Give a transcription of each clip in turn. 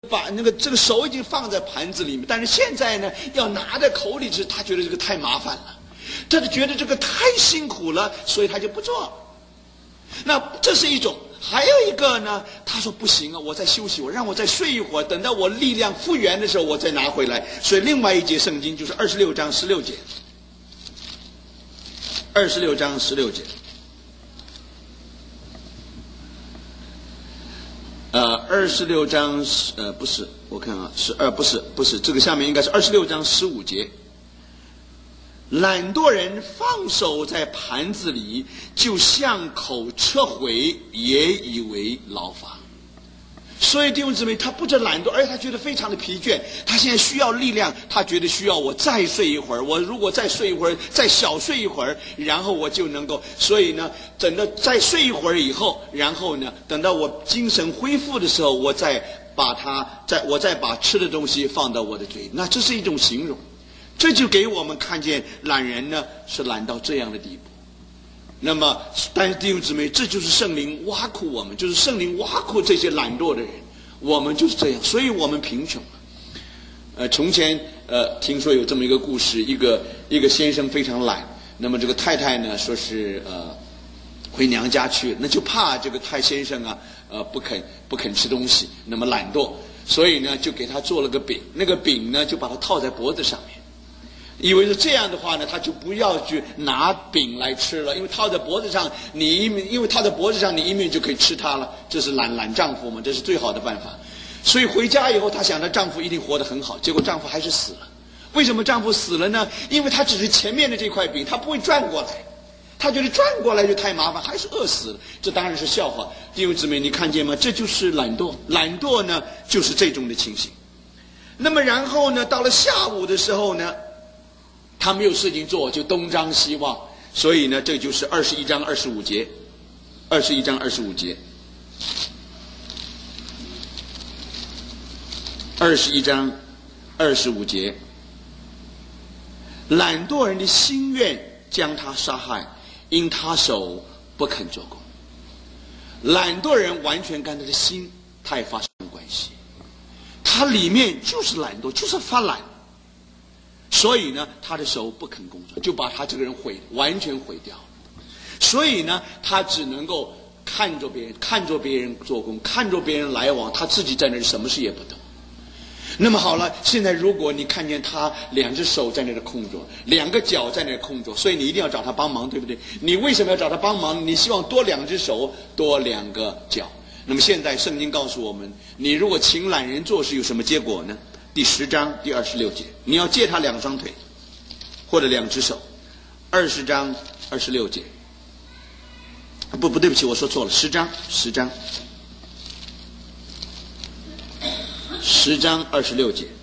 把这个手已经放在盘子里面，但是现在呢，要拿在口里吃，他觉得这个太麻烦了，他就觉得这个太辛苦了，所以他就不做了。那这是一种。还有一个呢，他说不行啊，我再休息，让我再睡一会儿，等到我力量复原的时候，我再拿回来。所以另外一节圣经就是26章16节，26章16节。26章不是，我看啊，不是，这个下面应该是26章15节。懒惰人放手在盘子里，就向口撤回，也以为劳乏。所以弟兄姊妹，他不止懒惰，而且他觉得非常的疲倦。他现在需要力量，他觉得需要我再睡一会儿。我如果再睡一会儿，再小睡一会儿，然后我就能够。所以呢，等到再睡一会儿以后，然后呢，等到我精神恢复的时候，我再把吃的东西放到我的嘴里。那这是一种形容。这就给我们看见懒人呢是懒到这样的地步。那么但是弟兄姊妹，这就是圣灵挖苦我们，就是圣灵挖苦这些懒惰的人，我们就是这样，所以我们贫穷了。从前听说有这么一个故事，一个先生非常懒，那么这个太太呢说是回娘家去，那就怕这个太先生啊不肯吃东西，那么懒惰，所以呢就给他做了个饼，那个饼呢就把它套在脖子上面，以为是这样的话呢，他就不要去拿饼来吃了，因为套在脖子上，你一面就可以吃它了。这是懒丈夫嘛，这是最好的办法。所以回家以后，她想着丈夫一定活得很好，结果丈夫还是死了。为什么丈夫死了呢？因为他只是前面的这块饼，他不会转过来，他觉得转过来就太麻烦，还是饿死了。这当然是笑话。弟兄姊妹，你看见吗？这就是懒惰。懒惰呢，就是这种的情形。那么然后呢，到了下午的时候呢，他没有事情做，就东张西望，所以呢，这就是21章25节，21章25节，21章25节，懒惰人的心愿将他杀害，因他手不肯做工。懒惰人完全跟他的心太发生关系，他里面就是懒惰，就是发懒。所以呢，他的手不肯工作，就把他这个人完全毁掉了。所以呢，他只能够看着别人做工，看着别人来往，他自己在那里什么事也不懂。那么好了，现在如果你看见他2只手在那里空着，2个脚在那里空着，所以你一定要找他帮忙，对不对？你为什么要找他帮忙？你希望多2只手，多2个脚。那么现在圣经告诉我们，你如果请懒人做事，有什么结果呢？第10章第26节，你要借他2双腿，或者2只手。20章26节，不对不起，我说错了，10章26节。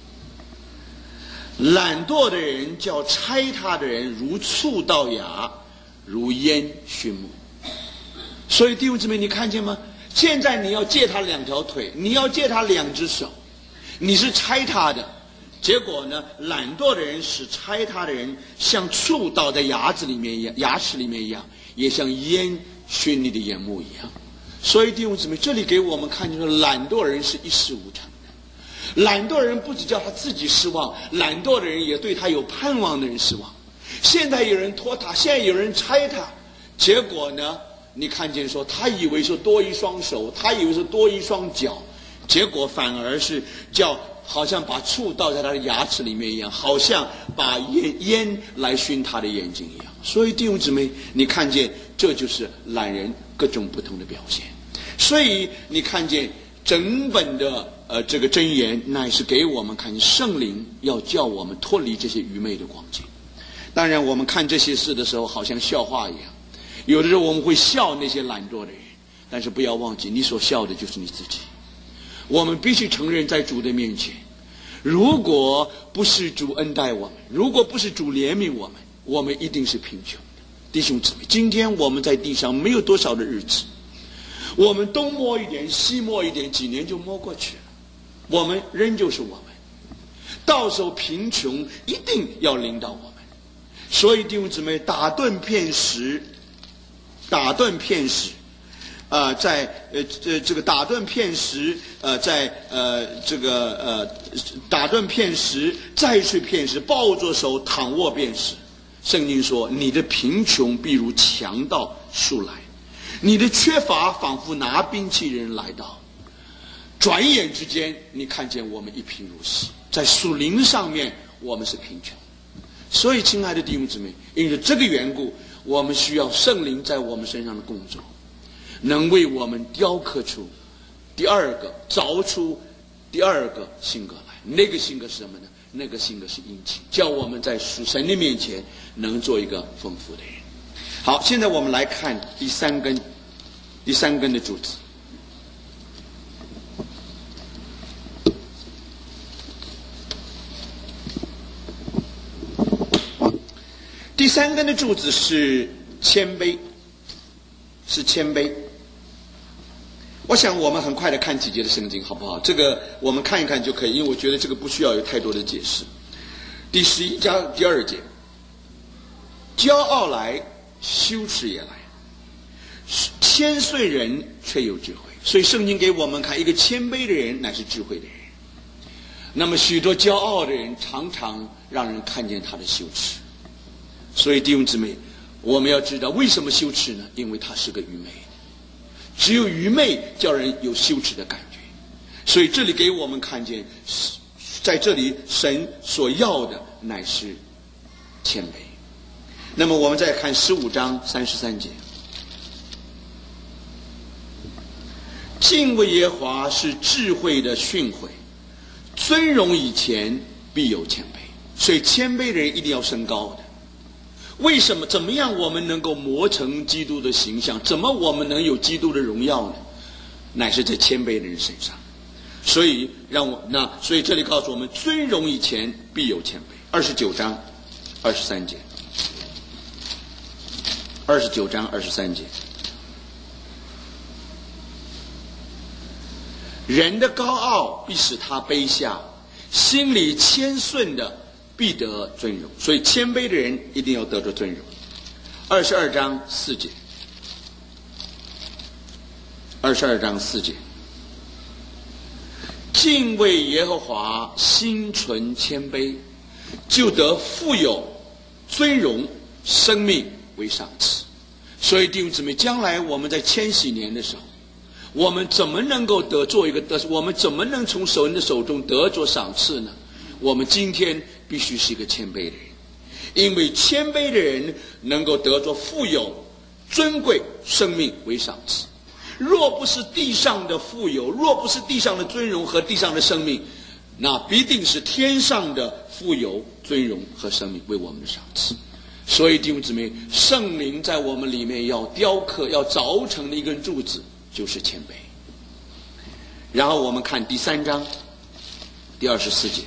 懒惰的人叫拆他的人如醋到牙，如烟熏目。所以弟兄姊妹，你看见吗？现在你要借他2条腿，你要借他2只手，你是拆他的，结果呢，懒惰的人使拆他的人像醋倒在牙齿里面一样，也像烟熏你的眼目一样。所以弟兄姊妹，这里给我们看见了懒惰人是一事无成的。懒惰人不只叫他自己失望，懒惰的人也对他有盼望的人失望。现在有人拖他，现在有人拆他，结果呢，你看见说他以为说多一双手，他以为是多一双脚，结果反而是好像把醋倒在他的牙齿里面一样，好像把烟来熏他的眼睛一样。所以弟兄姊妹，你看见这就是懒人各种不同的表现。所以你看见整本的这个箴言，乃是给我们看见圣灵要叫我们脱离这些愚昧的光景。当然我们看这些事的时候好像笑话一样，有的时候我们会笑那些懒惰的人，但是不要忘记，你所笑的就是你自己。我们必须承认，在主的面前，如果不是主恩待我们，如果不是主怜悯我们，我们一定是贫穷的。弟兄姊妹，今天我们在地上没有多少的日子，我们东摸一点西摸一点，几年就摸过去了，我们仍旧是我们，到时候贫穷一定要临到我们。所以弟兄姊妹，打盹片时， 这个打盹片时，打盹片时，再睡片时，抱着手躺卧便是。圣经说，你的贫穷必如强盗速来，你的缺乏仿佛拿兵器人来到。转眼之间，你看见我们一贫如洗，在属灵上面我们是贫穷。所以亲爱的弟兄姊妹，因为这个缘故，我们需要圣灵在我们身上的工作，能为我们雕刻出凿出第二个性格来。那个性格是什么呢？那个性格是殷勤，叫我们在属神的面前能做一个丰富的人。好，现在我们来看第三根的柱子。第三根的柱子是谦卑，是谦卑。我想我们很快的看几节的圣经，好不好？这个我们看一看就可以，因为我觉得这个不需要有太多的解释。第11章第2节，骄傲来，羞耻也来，谦逊人却有智慧。所以圣经给我们看，一个谦卑的人乃是智慧的人。那么许多骄傲的人常常让人看见他的羞耻。所以弟兄姊妹，我们要知道为什么羞耻呢？因为他是个愚昧的，只有愚昧叫人有羞耻的感觉。所以这里给我们看见，在这里神所要的乃是谦卑。那么我们再看15章33节，敬畏耶和华是智慧的训诲，尊荣以前必有谦卑。所以谦卑的人一定要升高的。为什么？怎么样我们能够磨成基督的形象？怎么我们能有基督的荣耀呢？乃是在谦卑的人身上。所以所以这里告诉我们，尊荣以前必有谦卑。29章23节，29章23节，人的高傲必使他卑下，心里谦顺的必得尊荣。所以谦卑的人一定要得着尊荣。22章4节，22章4节，敬畏耶和华，心存谦卑，就得富有尊荣，生命为赏赐。所以弟兄姊妹，将来我们在千禧年的时候，我们怎么能够我们怎么能从神的手中得着赏赐呢？我们今天必须是一个谦卑的人，因为谦卑的人能够得着富有、尊贵、生命为赏赐。若不是地上的富有，若不是地上的尊荣和地上的生命，那必定是天上的富有、尊荣和生命为我们的赏赐。所以弟兄姊妹，圣灵在我们里面要雕刻、要凿成的一根柱子就是谦卑。然后我们看第3章第24节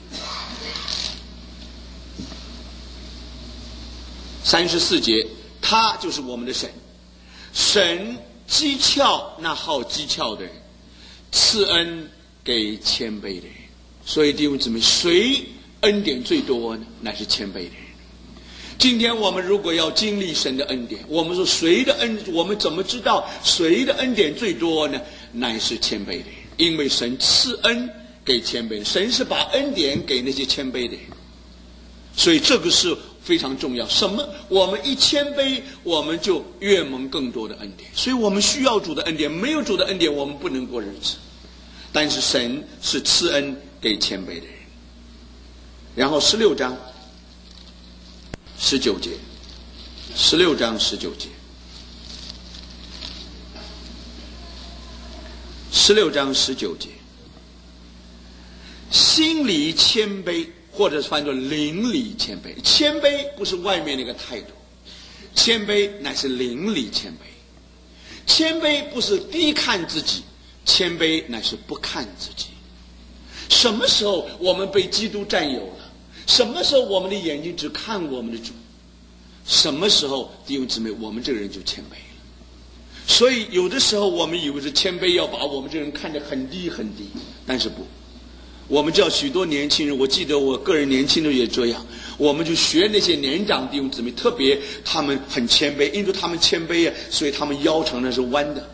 ，34节，他就是我们的神，神讥诮那好讥诮的人，赐恩给谦卑的人。所以弟兄姊妹，谁恩典最多呢？乃是谦卑的人。今天我们如果要经历神的恩典，我们说我们怎么知道谁的恩典最多呢？乃是谦卑的人，因为神赐恩给谦卑的人，神是把恩典给那些谦卑的人。所以这个是非常重要。我们一谦卑，我们就越蒙更多的恩典。所以我们需要主的恩典，没有主的恩典，我们不能过日子。但是神是赐恩给谦卑的人。然后16章19节，16章19节，16章19节，心里谦卑，或者翻作灵里谦卑。谦卑不是外面那个态度，谦卑乃是灵里谦卑。谦卑不是低看自己，谦卑乃是不看自己。什么时候我们被基督占有了？什么时候我们的眼睛只看我们的主？什么时候弟兄姊妹，我们这个人就谦卑了？所以有的时候我们以为是谦卑要把我们这个人看得很低很低，但是不，我们叫许多年轻人，我记得我个人年轻的也这样，我们就学那些年长弟兄姊妹，特别他们很谦卑，因为他们谦卑啊，所以他们腰常常是弯的。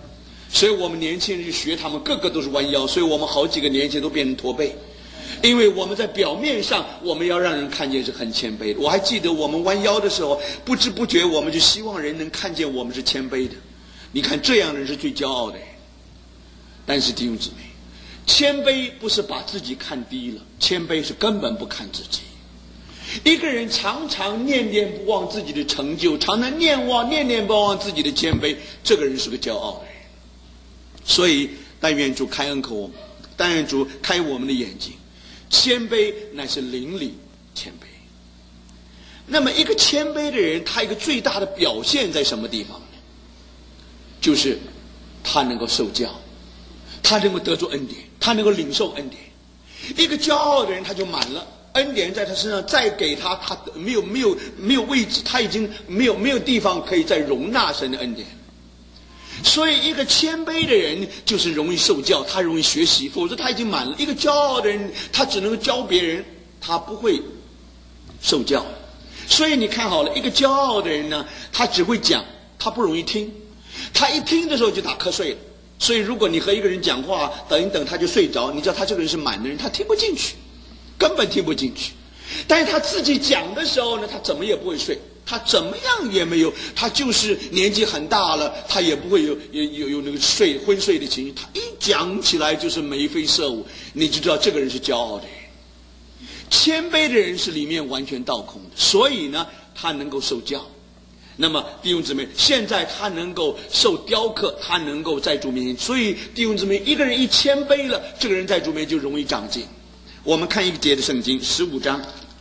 所以我们年轻人学他们，个个都是弯腰，所以我们好几个年轻人都变成驼背。因为我们在表面上，我们要让人看见是很谦卑的。我还记得我们弯腰的时候，不知不觉我们就希望人能看见我们是谦卑的。你看这样的人是最骄傲的人。但是弟兄姊妹，谦卑不是把自己看低了，谦卑是根本不看自己。一个人常常念念不忘自己的成就，常常念念不忘自己的谦卑，这个人是个骄傲的人。所以但愿主开恩给我们，但愿主开我们的眼睛，谦卑乃是邻里谦卑。那么一个谦卑的人，他一个最大的表现在什么地方呢？就是他能够受教，他能够得着恩典，他能够领受恩典。一个骄傲的人，他就满了恩典在他身上，再给他，他没有位置，他已经没有地方可以再容纳神的恩典。所以一个谦卑的人就是容易受教，他容易学习，否则他已经满了。一个骄傲的人，他只能够教别人，他不会受教。所以你看好了，一个骄傲的人呢，他只会讲，他不容易听，他一听的时候就打瞌睡了。所以如果你和一个人讲话，等一等他就睡着，你知道他这个人是满的人，他听不进去，根本听不进去。但是他自己讲的时候呢，他怎么也不会睡，他怎么样也没有，他就是年纪很大了，他也不会有那个昏睡的情绪。他一讲起来就是眉飞色舞，你就知道这个人是骄傲的人。谦卑的人是里面完全倒空的，所以呢，他能够受教。那么弟兄姊妹，现在他能够受雕刻，他能够在主面前，所以弟兄姊妹，一个人一谦卑了，这个人在主面前就容易长进。我们看一节的圣经，15章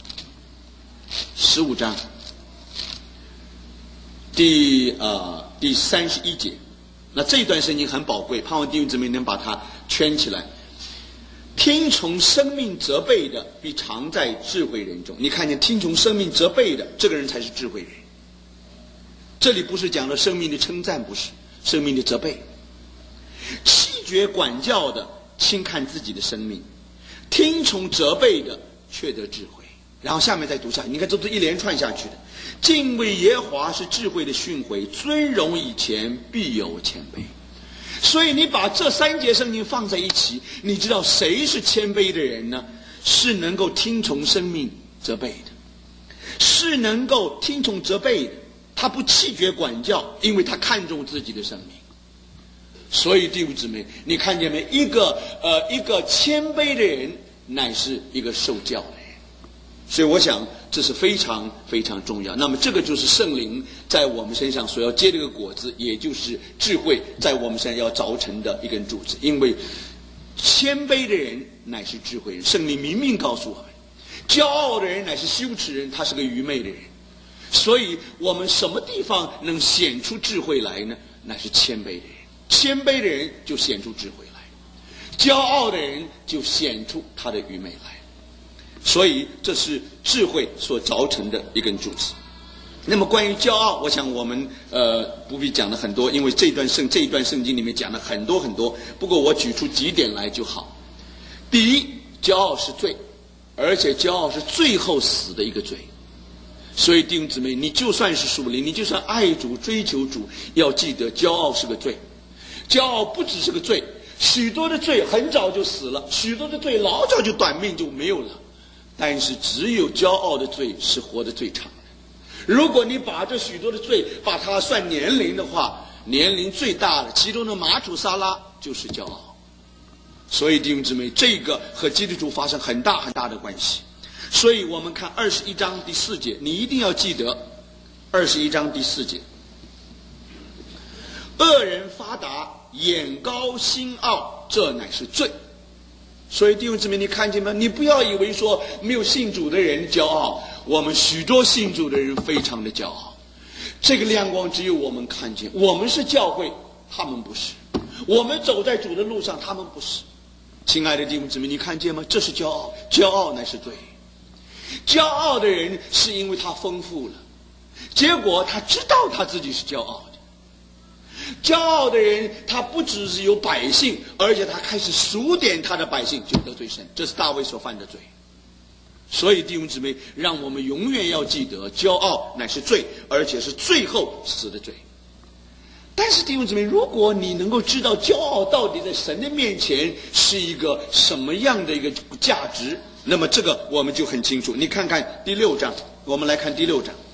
第31节。那这一段圣经很宝贵，盼望弟兄姊妹能把它圈起来。听从生命责备的，必常在智慧人中。你看见听从生命责备的，这个人才是智慧人。这里不是讲了生命的称赞，不是生命的责备。弃绝管教的，轻看自己的生命；听从责备的，却得智慧。然后下面再读下，你看这都一连串下去的。敬畏耶和华是智慧的训诲，尊荣以前必有谦卑。所以你把这3节圣经放在一起，你知道谁是谦卑的人呢？是能够听从生命责备的，是能够听从责备的，他不弃绝管教，因为他看重自己的生命。所以弟兄姊妹，你看见没？一个谦卑的人乃是一个受教的人。所以我想这是非常非常重要。那么这个就是圣灵在我们身上所要结这个果子，也就是智慧在我们身上要凿成的一根柱子。因为谦卑的人乃是智慧人，圣灵明明告诉我们，骄傲的人乃是羞耻人，他是个愚昧的人。所以我们什么地方能显出智慧来呢？乃是谦卑的人，谦卑的人就显出智慧来，骄傲的人就显出他的愚昧来。所以这是智慧所凿成的一根柱子。那么关于骄傲，我想我们不必讲的很多，因为这一段圣经里面讲了很多很多，不过我举出几点来就好。第一，骄傲是罪，而且骄傲是最后死的一个罪。所以弟兄姊妹，你就算是属灵，你就算爱主追求主，要记得骄傲是个罪。骄傲不只是个罪，许多的罪很早就死了，许多的罪老早就短命就没有了。但是只有骄傲的罪是活得最长的。如果你把这许多的罪把它算年龄的话，年龄最大的其中的马土撒拉就是骄傲。所以弟兄姊妹，这个和基督徒发生很大很大的关系。所以我们看21章第4节，你一定要记得21章第4节，恶人发达，眼高心傲，这乃是罪。所以弟兄姊妹，你看见吗？你不要以为说没有信主的人骄傲，我们许多信主的人非常的骄傲。这个亮光只有我们看见，我们是教会，他们不是；我们走在主的路上，他们不是。亲爱的弟兄姊妹，你看见吗？这是骄傲，骄傲乃是罪。骄傲的人是因为他丰富了，结果他知道他自己是骄傲的。骄傲的人，他不只是有百姓，而且他开始数点他的百姓，就得罪神，这是大卫所犯的罪。所以弟兄姊妹，让我们永远要记得，骄傲乃是罪，而且是最后死的罪。 但是弟兄姊妹，如果你能够知道骄傲到底在神的面前是一个什么样的一个价值，那么这个我们就很清楚。你看看第6章，我们来看第6章。